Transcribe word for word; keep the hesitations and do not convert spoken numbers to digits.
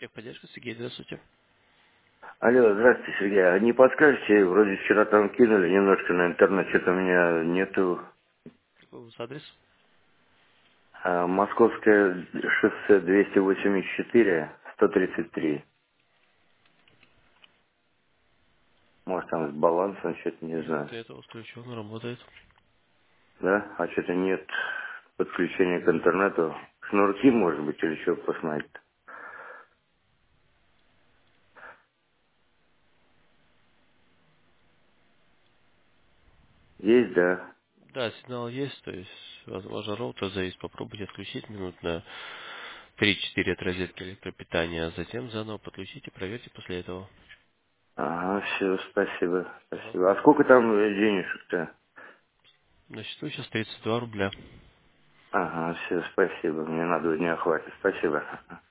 Техподдержка, Сергей, здравствуйте. Алло, здравствуйте, Сергей. А не подскажете, вроде вчера там кинули немножко на интернет, что-то у меня нету. Какой у вас адрес? А, Московское шоссе двести восемьдесят четыре, сто тридцать три. Может там с балансом, что-то не знаю. Нет, это включен, работает. Да? А что-то нет подключения к интернету. Шнурки, может быть, или что посмотреть. Есть, да? Да, сигнал есть, то есть возможно роутер завис. Попробуйте отключить минут на три-четыре от розетки электропитания, а затем заново подключите, проверьте после этого. Ага, все, спасибо, спасибо. А Пожалуйста. сколько там э, денежек-то? На счету сейчас тридцать два рубля. Ага, все, спасибо. Мне на два дня хватит. Спасибо.